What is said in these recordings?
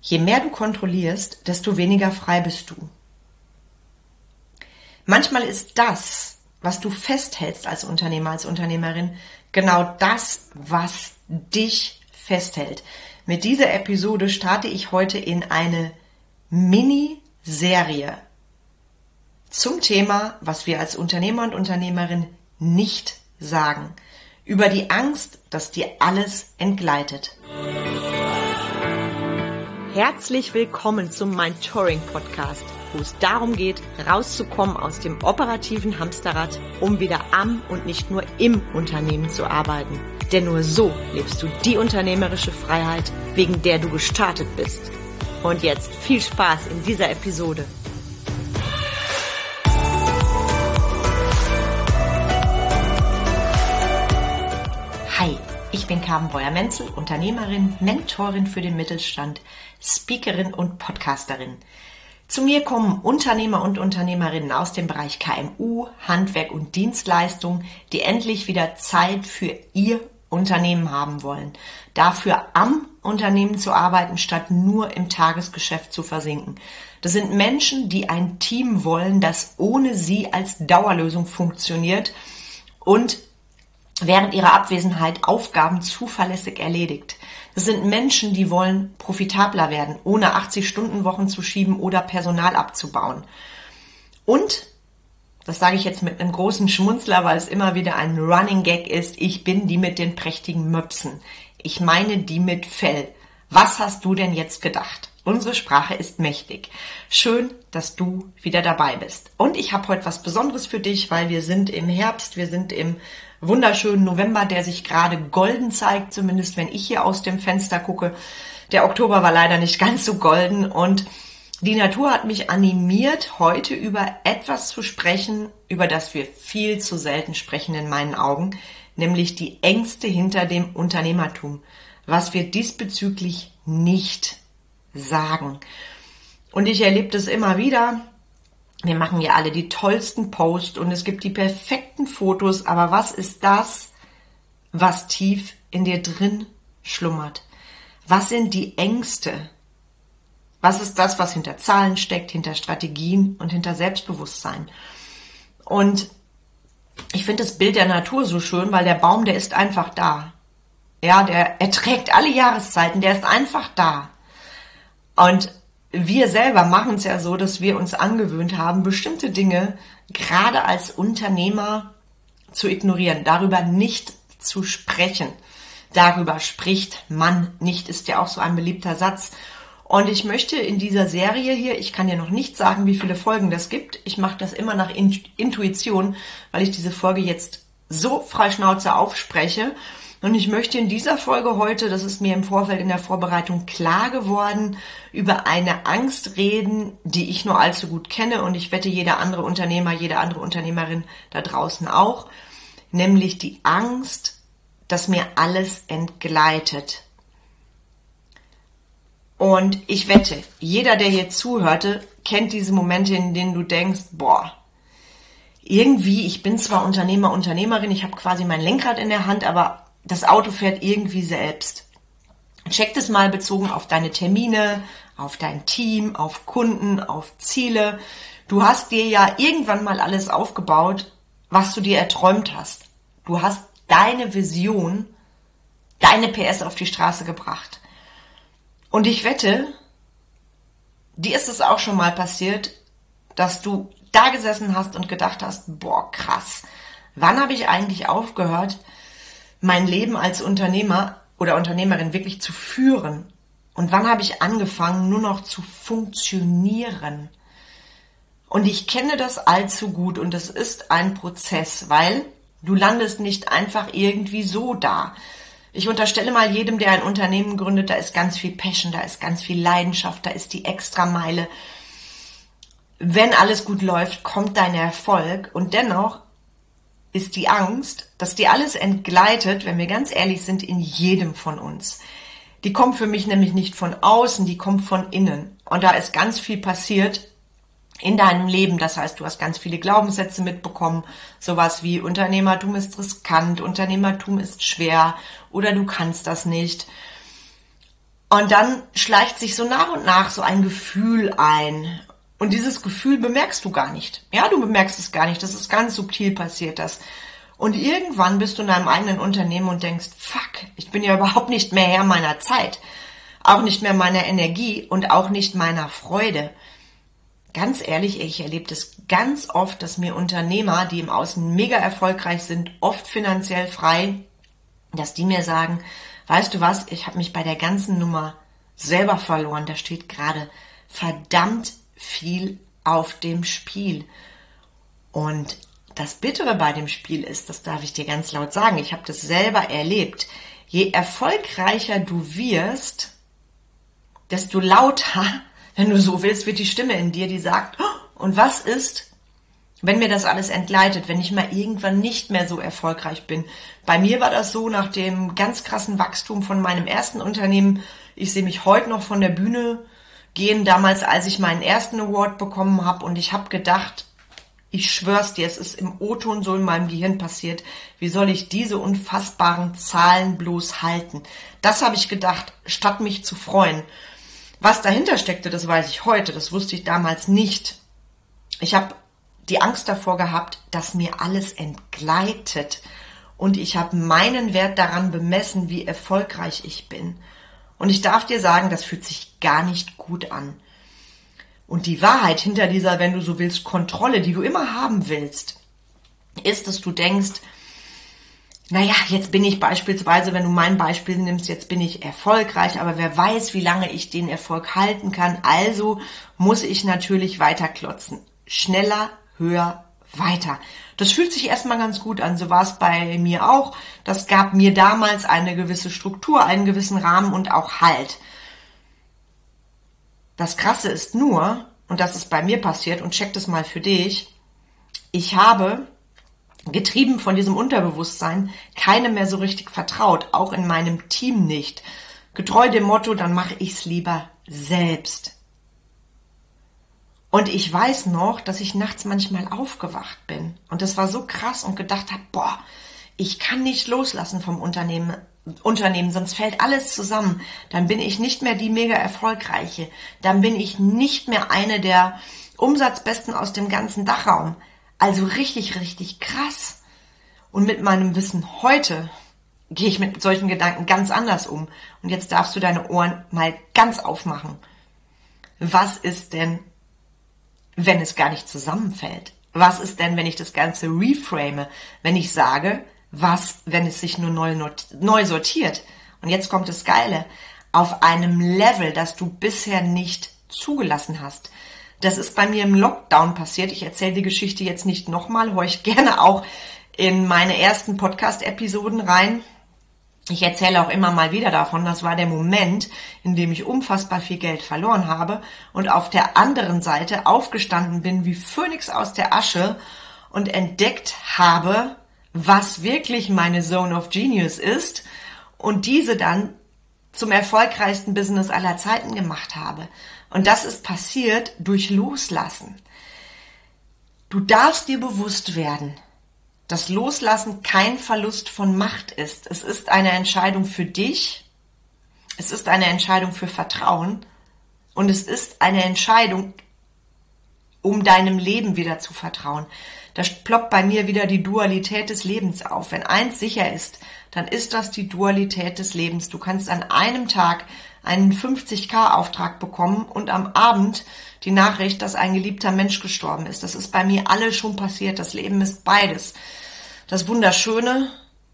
Je mehr du kontrollierst, desto weniger frei bist du. Manchmal ist das, was du festhältst als Unternehmer, als Unternehmerin, genau das, was dich festhält. Mit dieser Episode starte ich heute in eine Miniserie zum Thema, was wir als Unternehmer und Unternehmerin nicht sagen. Über die Angst, dass dir alles entgleitet. Herzlich willkommen zum Mentoring Podcast, wo es darum geht, rauszukommen aus dem operativen Hamsterrad, um wieder am und nicht nur im Unternehmen zu arbeiten. Denn nur so lebst du die unternehmerische Freiheit, wegen der du gestartet bist. Und jetzt viel Spaß in dieser Episode. Hi, ich bin Carmen Breuer-Menzel, Unternehmerin, Mentorin für den Mittelstand, Speakerin und Podcasterin. Zu mir kommen Unternehmer und Unternehmerinnen aus dem Bereich KMU, Handwerk und Dienstleistung, die endlich wieder Zeit für ihr Unternehmen haben wollen. Dafür am Unternehmen zu arbeiten, statt nur im Tagesgeschäft zu versinken. Das sind Menschen, die ein Team wollen, das ohne sie als Dauerlösung funktioniert und während ihrer Abwesenheit Aufgaben zuverlässig erledigt. Das sind Menschen, die wollen profitabler werden, ohne 80-Stunden-Wochen zu schieben oder Personal abzubauen. Und, das sage ich jetzt mit einem großen Schmunzler, weil es immer wieder ein Running Gag ist, ich bin die mit den prächtigen Möpsen. Ich meine die mit Fell. Was hast du denn jetzt gedacht? Unsere Sprache ist mächtig. Schön, dass du wieder dabei bist. Und ich habe heute was Besonderes für dich, weil wir sind im Herbst, wir sind im wunderschönen November, der sich gerade golden zeigt, zumindest wenn ich hier aus dem Fenster gucke. Der Oktober war leider nicht ganz so golden und die Natur hat mich animiert, heute über etwas zu sprechen, über das wir viel zu selten sprechen in meinen Augen, nämlich die Ängste hinter dem Unternehmertum, was wir diesbezüglich nicht sagen. Und ich erlebe das immer wieder. Wir machen ja alle die tollsten Posts und es gibt die perfekten Fotos, aber was ist das, was tief in dir drin schlummert? Was sind die Ängste? Was ist das, was hinter Zahlen steckt, hinter Strategien und hinter Selbstbewusstsein? Und ich finde das Bild der Natur so schön, weil der Baum, der ist einfach da. Ja, der erträgt alle Jahreszeiten, der ist einfach da. Und wir selber machen es ja so, dass wir uns angewöhnt haben, bestimmte Dinge gerade als Unternehmer zu ignorieren, darüber nicht zu sprechen. Darüber spricht man nicht, ist ja auch so ein beliebter Satz. Und ich möchte in dieser Serie hier, ich kann dir noch nicht sagen, wie viele Folgen das gibt. Ich mache das immer nach Intuition, weil ich diese Folge jetzt so frei Schnauze aufspreche. Und ich möchte in dieser Folge heute, das ist mir im Vorfeld in der Vorbereitung klar geworden, über eine Angst reden, die ich nur allzu gut kenne und ich wette jeder andere Unternehmer, jede andere Unternehmerin da draußen auch, nämlich die Angst, dass mir alles entgleitet. Und ich wette, jeder, der hier zuhörte, kennt diese Momente, in denen du denkst, boah, irgendwie, ich bin zwar Unternehmer, Unternehmerin, ich habe quasi mein Lenkrad in der Hand, aber das Auto fährt irgendwie selbst. Check das mal bezogen auf deine Termine, auf dein Team, auf Kunden, auf Ziele. Du hast dir ja irgendwann mal alles aufgebaut, was du dir erträumt hast. Du hast deine Vision, deine PS auf die Straße gebracht. Und ich wette, dir ist es auch schon mal passiert, dass du da gesessen hast und gedacht hast, boah, krass, wann habe ich eigentlich aufgehört, mein Leben als Unternehmer oder Unternehmerin wirklich zu führen? Und wann habe ich angefangen, nur noch zu funktionieren? Und ich kenne das allzu gut und es ist ein Prozess, weil du landest nicht einfach irgendwie so da. Ich unterstelle mal jedem, der ein Unternehmen gründet, da ist ganz viel Passion, da ist ganz viel Leidenschaft, da ist die Extrameile. Wenn alles gut läuft, kommt dein Erfolg und dennoch ist die Angst, dass dir alles entgleitet, wenn wir ganz ehrlich sind, in jedem von uns. Die kommt für mich nämlich nicht von außen, die kommt von innen. Und da ist ganz viel passiert in deinem Leben. Das heißt, du hast ganz viele Glaubenssätze mitbekommen, sowas wie Unternehmertum ist riskant, Unternehmertum ist schwer oder du kannst das nicht. Und dann schleicht sich so nach und nach so ein Gefühl ein. Und dieses Gefühl bemerkst du gar nicht. Ja, du bemerkst es gar nicht. Das ist ganz subtil passiert, das. Und irgendwann bist du in deinem eigenen Unternehmen und denkst, fuck, ich bin ja überhaupt nicht mehr Herr meiner Zeit. Auch nicht mehr meiner Energie und auch nicht meiner Freude. Ganz ehrlich, ich erlebe das ganz oft, dass mir Unternehmer, die im Außen mega erfolgreich sind, oft finanziell frei, dass die mir sagen, weißt du was, ich habe mich bei der ganzen Nummer selber verloren. Da steht gerade verdammt viel auf dem Spiel. Und das Bittere bei dem Spiel ist, das darf ich dir ganz laut sagen, ich habe das selber erlebt, je erfolgreicher du wirst, desto lauter, wenn du so willst, wird die Stimme in dir, die sagt, oh, und was ist, wenn mir das alles entgleitet, wenn ich mal irgendwann nicht mehr so erfolgreich bin. Bei mir war das so, nach dem ganz krassen Wachstum von meinem ersten Unternehmen, ich sehe mich heute noch von der Bühne gehen, damals, als ich meinen ersten Award bekommen habe, und ich habe gedacht, ich schwör's dir, es ist im O-Ton so in meinem Gehirn passiert, wie soll ich diese unfassbaren Zahlen bloß halten? Das habe ich gedacht, statt mich zu freuen. Was dahinter steckte, das weiß ich heute, das wusste ich damals nicht. Ich habe die Angst davor gehabt, dass mir alles entgleitet, und ich habe meinen Wert daran bemessen, wie erfolgreich ich bin. Und ich darf dir sagen, das fühlt sich gar nicht gut an. Und die Wahrheit hinter dieser, wenn du so willst, Kontrolle, die du immer haben willst, ist, dass du denkst, naja, jetzt bin ich beispielsweise, wenn du mein Beispiel nimmst, jetzt bin ich erfolgreich, aber wer weiß, wie lange ich den Erfolg halten kann. Also muss ich natürlich weiterklotzen. Schneller, höher, weiter. Das fühlt sich erstmal ganz gut an. So war es bei mir auch. Das gab mir damals eine gewisse Struktur, einen gewissen Rahmen und auch Halt. Das Krasse ist nur, und das ist bei mir passiert, und check das mal für dich, ich habe, getrieben von diesem Unterbewusstsein, keinem mehr so richtig vertraut, auch in meinem Team nicht. Getreu dem Motto, dann mache ich's lieber selbst. Und ich weiß noch, dass ich nachts manchmal aufgewacht bin. Und das war so krass und gedacht habe, boah, ich kann nicht loslassen vom Unternehmen, sonst fällt alles zusammen. Dann bin ich nicht mehr die mega Erfolgreiche. Dann bin ich nicht mehr eine der Umsatzbesten aus dem ganzen Dachraum. Also richtig, richtig krass. Und mit meinem Wissen heute gehe ich mit solchen Gedanken ganz anders um. Und jetzt darfst du deine Ohren mal ganz aufmachen. Was ist denn, wenn es gar nicht zusammenfällt? Was ist denn, wenn ich das Ganze reframe? Wenn ich sage, was, wenn es sich nur neu sortiert? Und jetzt kommt das Geile. Auf einem Level, das du bisher nicht zugelassen hast. Das ist bei mir im Lockdown passiert. Ich erzähle die Geschichte jetzt nicht nochmal. Hör ich gerne auch in meine ersten Podcast-Episoden rein. Ich erzähle auch immer mal wieder davon, das war der Moment, in dem ich unfassbar viel Geld verloren habe und auf der anderen Seite aufgestanden bin wie Phönix aus der Asche und entdeckt habe, was wirklich meine Zone of Genius ist und diese dann zum erfolgreichsten Business aller Zeiten gemacht habe. Und das ist passiert durch Loslassen. Du darfst dir bewusst werden, dass Loslassen kein Verlust von Macht ist. Es ist eine Entscheidung für dich, es ist eine Entscheidung für Vertrauen und es ist eine Entscheidung, um deinem Leben wieder zu vertrauen. Da ploppt bei mir wieder die Dualität des Lebens auf. Wenn eins sicher ist, dann ist das die Dualität des Lebens. Du kannst an einem Tag einen 50.000-Auftrag bekommen und am Abend die Nachricht, dass ein geliebter Mensch gestorben ist. Das ist bei mir alles schon passiert. Das Leben ist beides. Das Wunderschöne,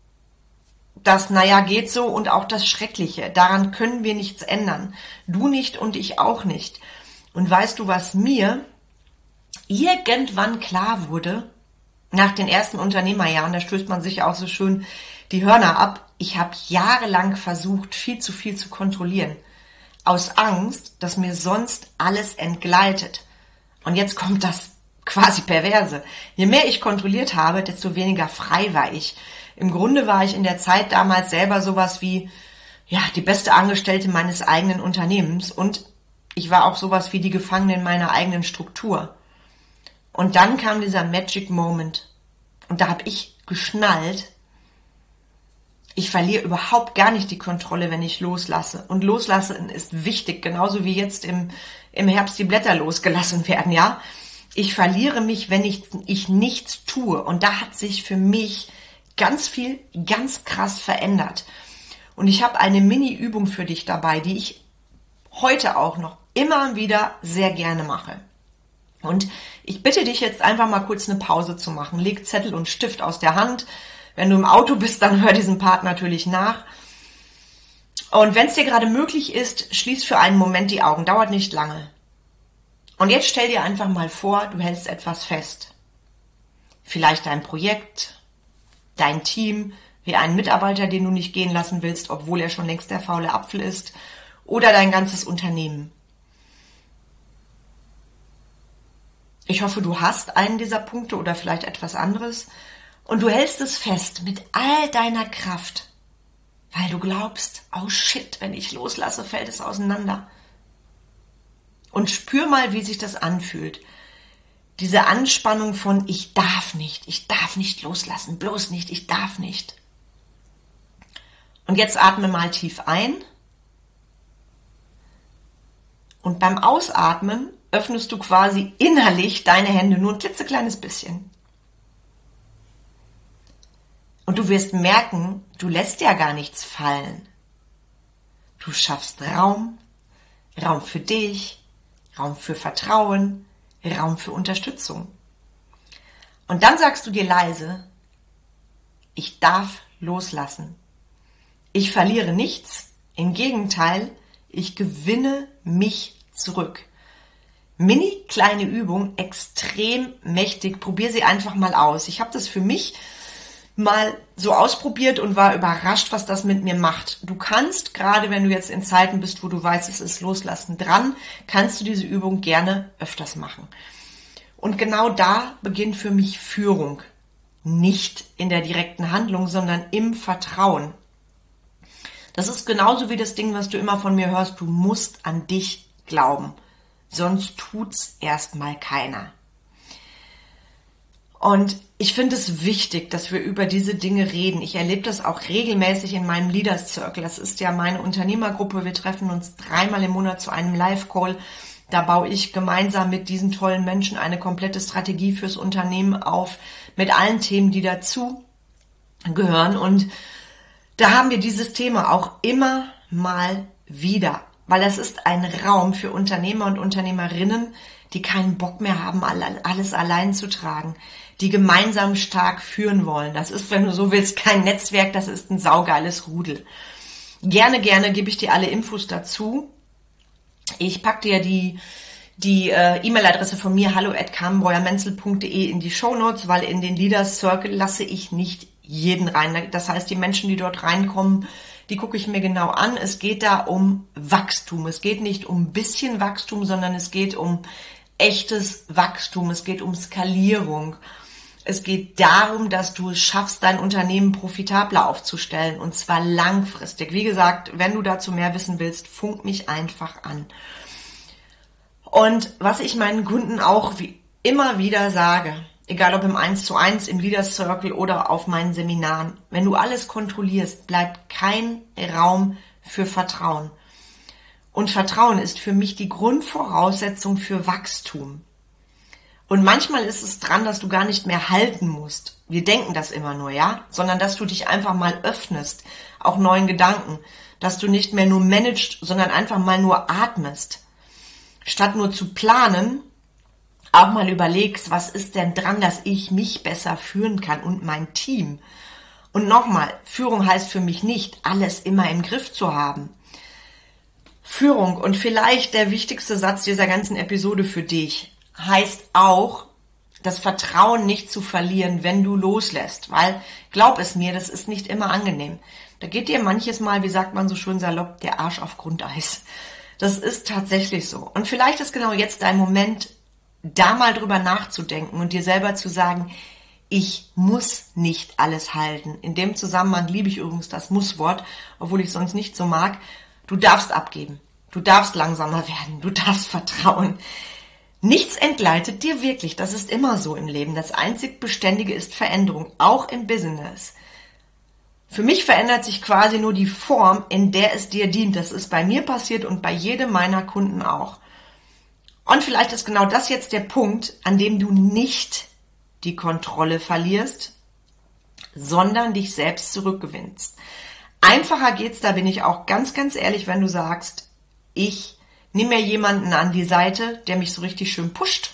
das naja geht so und auch das Schreckliche. Daran können wir nichts ändern. Du nicht und ich auch nicht. Und weißt du, was mir irgendwann klar wurde, nach den ersten Unternehmerjahren, da stößt man sich auch so schön die Hörner ab. Ich habe jahrelang versucht, viel zu kontrollieren. Aus Angst, dass mir sonst alles entgleitet. Und jetzt kommt das quasi Perverse. Je mehr ich kontrolliert habe, desto weniger frei war ich. Im Grunde war ich in der Zeit damals selber sowas wie, ja, die beste Angestellte meines eigenen Unternehmens. Und ich war auch sowas wie die Gefangene in meiner eigenen Struktur. Und dann kam dieser Magic Moment. Und da habe ich geschnallt, Ich verliere überhaupt gar nicht die Kontrolle, wenn ich loslasse. Und loslassen ist wichtig, genauso wie jetzt im Herbst die Blätter losgelassen werden, ja. Ich verliere mich, wenn ich nichts tue. Und da hat sich für mich ganz viel, ganz krass verändert. Und ich habe eine Mini-Übung für dich dabei, die ich heute auch noch immer wieder sehr gerne mache. Und ich bitte dich jetzt einfach mal kurz eine Pause zu machen. Leg Zettel und Stift aus der Hand. Wenn du im Auto bist, dann hör diesen Part natürlich nach. Und wenn es dir gerade möglich ist, schließ für einen Moment die Augen. Dauert nicht lange. Und jetzt stell dir einfach mal vor, du hältst etwas fest. Vielleicht dein Projekt, dein Team, wie einen Mitarbeiter, den du nicht gehen lassen willst, obwohl er schon längst der faule Apfel ist, oder dein ganzes Unternehmen. Ich hoffe, du hast einen dieser Punkte oder vielleicht etwas anderes. Und du hältst es fest mit all deiner Kraft, weil du glaubst, oh shit, wenn ich loslasse, fällt es auseinander. Und spür mal, wie sich das anfühlt. Diese Anspannung von ich darf nicht loslassen, bloß nicht, ich darf nicht. Und jetzt atme mal tief ein. Und beim Ausatmen öffnest du quasi innerlich deine Hände nur ein klitzekleines bisschen. Und du wirst merken, du lässt ja gar nichts fallen. Du schaffst Raum für dich, Raum für Vertrauen, Raum für Unterstützung. Und dann sagst du dir leise, ich darf loslassen. Ich verliere nichts, im Gegenteil, ich gewinne mich zurück. Mini kleine Übung, extrem mächtig, probier sie einfach mal aus. Ich habe das für mich mal so ausprobiert und war überrascht, was das mit mir macht. Du kannst, gerade wenn du jetzt in Zeiten bist, wo du weißt, es ist Loslassen dran, kannst du diese Übung gerne öfters machen. Und genau da beginnt für mich Führung. Nicht in der direkten Handlung, sondern im Vertrauen. Das ist genauso wie das Ding, was du immer von mir hörst, du musst an dich glauben. Sonst tut's erstmal keiner. Und ich finde es wichtig, dass wir über diese Dinge reden. Ich erlebe das auch regelmäßig in meinem Leaders Circle. Das ist ja meine Unternehmergruppe. Wir treffen uns 3-mal im Monat zu einem Live-Call. Da baue ich gemeinsam mit diesen tollen Menschen eine komplette Strategie fürs Unternehmen auf, mit allen Themen, die dazu gehören. Und da haben wir dieses Thema auch immer mal wieder, weil das ist ein Raum für Unternehmer und Unternehmerinnen, die keinen Bock mehr haben, alles allein zu tragen, die gemeinsam stark führen wollen. Das ist, wenn du so willst, kein Netzwerk, das ist ein saugeiles Rudel. Gerne gebe ich dir alle Infos dazu. Ich packe dir die E-Mail-Adresse von mir, hallo@carmenbreuermenzel.de in die Shownotes, weil in den Leaders Circle lasse ich nicht jeden rein. Das heißt, die Menschen, die dort reinkommen, die gucke ich mir genau an. Es geht da um Wachstum. Es geht nicht um ein bisschen Wachstum, sondern es geht um echtes Wachstum. Es geht um Skalierung. Es geht darum, dass du es schaffst, dein Unternehmen profitabler aufzustellen, und zwar langfristig. Wie gesagt, wenn du dazu mehr wissen willst, funk mich einfach an. Und was ich meinen Kunden auch wie immer wieder sage, egal ob im 1:1, im Leaders Circle oder auf meinen Seminaren, wenn du alles kontrollierst, bleibt kein Raum für Vertrauen. Und Vertrauen ist für mich die Grundvoraussetzung für Wachstum. Und manchmal ist es dran, dass du gar nicht mehr halten musst. Wir denken das immer nur, ja? Sondern dass du dich einfach mal öffnest, auch neuen Gedanken. Dass du nicht mehr nur managst, sondern einfach mal nur atmest. Statt nur zu planen, auch mal überlegst, was ist denn dran, dass ich mich besser führen kann und mein Team. Und nochmal, Führung heißt für mich nicht, alles immer im Griff zu haben. Führung, und vielleicht der wichtigste Satz dieser ganzen Episode für dich, heißt auch, das Vertrauen nicht zu verlieren, wenn du loslässt. Weil, glaub es mir, das ist nicht immer angenehm. Da geht dir manches Mal, wie sagt man so schön salopp, der Arsch auf Grundeis. Das ist tatsächlich so. Und vielleicht ist genau jetzt dein Moment, da mal drüber nachzudenken und dir selber zu sagen, ich muss nicht alles halten. In dem Zusammenhang liebe ich übrigens das Muss-Wort, obwohl ich es sonst nicht so mag. Du darfst abgeben. Du darfst langsamer werden. Du darfst vertrauen. Nichts entgleitet dir wirklich. Das ist immer so im Leben. Das einzig Beständige ist Veränderung, auch im Business. Für mich verändert sich quasi nur die Form, in der es dir dient. Das ist bei mir passiert und bei jedem meiner Kunden auch. Und vielleicht ist genau das jetzt der Punkt, an dem du nicht die Kontrolle verlierst, sondern dich selbst zurückgewinnst. Einfacher geht's, da bin ich auch ganz, ganz ehrlich, wenn du sagst, ich nehme mir jemanden an die Seite, der mich so richtig schön pusht.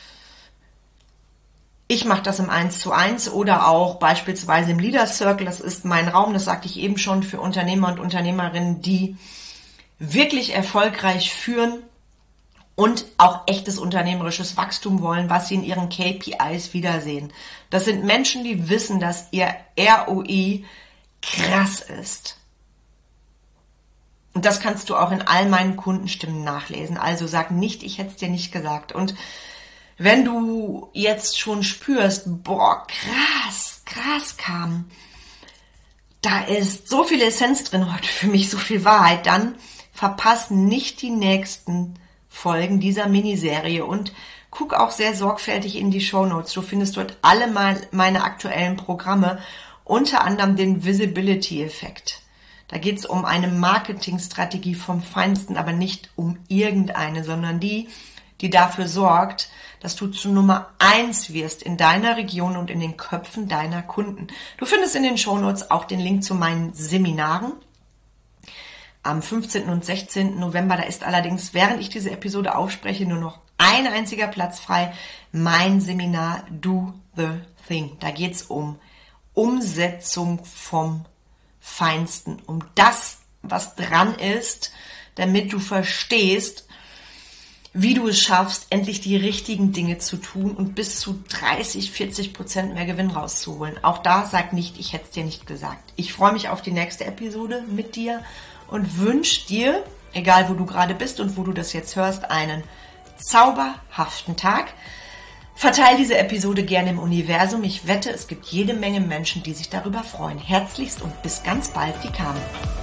Ich mache das im 1:1 oder auch beispielsweise im Leader Circle. Das ist mein Raum, das sagte ich eben schon, für Unternehmer und Unternehmerinnen, die wirklich erfolgreich führen und auch echtes unternehmerisches Wachstum wollen, was sie in ihren KPIs wiedersehen. Das sind Menschen, die wissen, dass ihr ROI krass ist. Und das kannst du auch in all meinen Kundenstimmen nachlesen. Also sag nicht, ich hätte es dir nicht gesagt. Und wenn du jetzt schon spürst, boah, krass kam, da ist so viel Essenz drin heute für mich, so viel Wahrheit, dann verpass nicht die nächsten Folgen dieser Miniserie und guck auch sehr sorgfältig in die Shownotes. Du findest dort alle meine aktuellen Programme, unter anderem den Visibility-Effekt. Da geht es um eine Marketingstrategie vom Feinsten, aber nicht um irgendeine, sondern die dafür sorgt, dass du zu Nummer 1 wirst in deiner Region und in den Köpfen deiner Kunden. Du findest in den Shownotes auch den Link zu meinen Seminaren. Am 15. und 16. November, da ist allerdings, während ich diese Episode ausspreche, nur noch ein einziger Platz frei. Mein Seminar Do the Thing. Da geht es um Umsetzung vom Feinsten, um das, was dran ist, damit du verstehst, wie du es schaffst, endlich die richtigen Dinge zu tun und bis zu 30-40% mehr Gewinn rauszuholen. Auch da sag nicht, ich hätte es dir nicht gesagt. Ich freue mich auf die nächste Episode mit dir und wünsche dir, egal wo du gerade bist und wo du das jetzt hörst, einen zauberhaften Tag. Verteile diese Episode gerne im Universum. Ich wette, es gibt jede Menge Menschen, die sich darüber freuen. Herzlichst und bis ganz bald, die Carmen.